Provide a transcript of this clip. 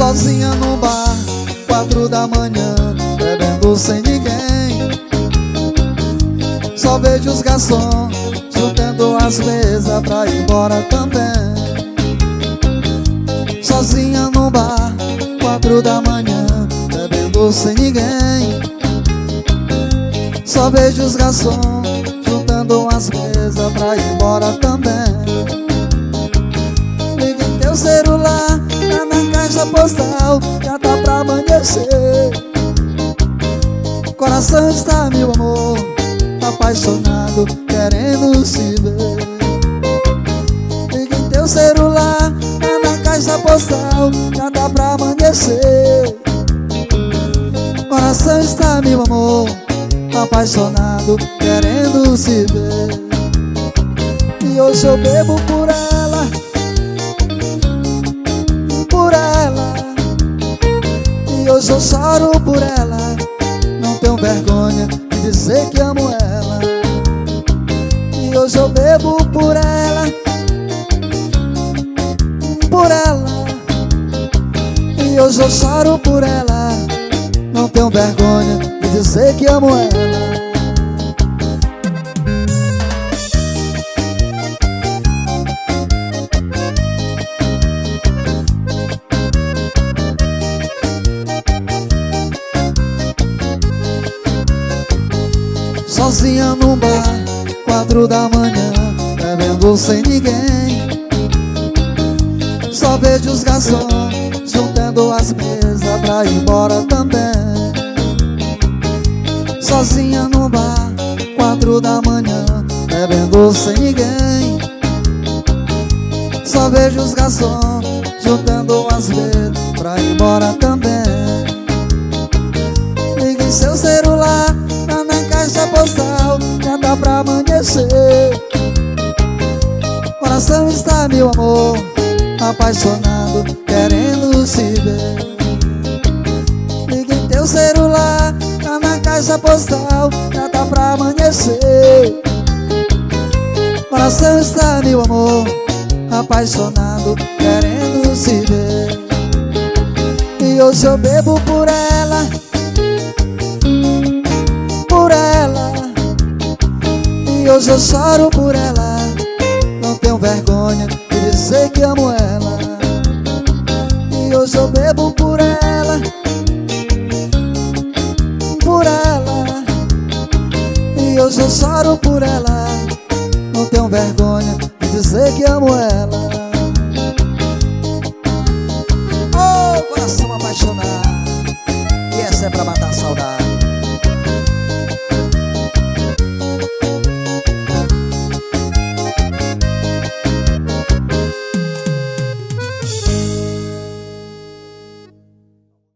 Sozinha no bar, 4 da manhã, bebendo sem ninguém. Só vejo os garçons juntando as mesas pra ir embora também. Sozinha no bar, 4 da manhã, bebendo sem ninguém. Só vejo os garçons juntando as mesas pra ir embora também. Liga em teu celular, tá na caixa postal, já tá pra amanhecer. Coração está, meu amor, apaixonado, querendo se ver. Liga em teu celular, tá na caixa postal, já tá pra amanhecer. Coração está, meu amor, apaixonado, querendo se ver. E hoje eu bebo por ela, por ela. E hoje eu choro por ela, não tenho vergonha de dizer que amo ela. E hoje eu bebo por ela, por ela. E hoje eu choro por ela, não tenho vergonha de dizer que amo ela. Sozinha no bar, 4 da manhã, bebendo sem ninguém. Só vejo os garçons juntando as mesas pra ir embora também. Sozinha no bar, 4 da manhã, bebendo sem ninguém. Só vejo os garçons juntando as mesas pra ir embora também. Liga em seu celular, tá na caixa postal, já dá pra amanhecer. Coração está, meu amor, apaixonado, querendo se ver. Liga em teu celular, tá na caixa postal, já dá pra amanhecer. Coração está, meu amor, apaixonado, querendo se ver. E hoje eu bebo por ela, por ela. E hoje eu choro por ela, não tenho vergonha de dizer que amo ela. E hoje eu bebo por ela, por ela. E hoje eu choro por ela, não tenho vergonha de dizer que amo ela. Oh, coração apaixonado.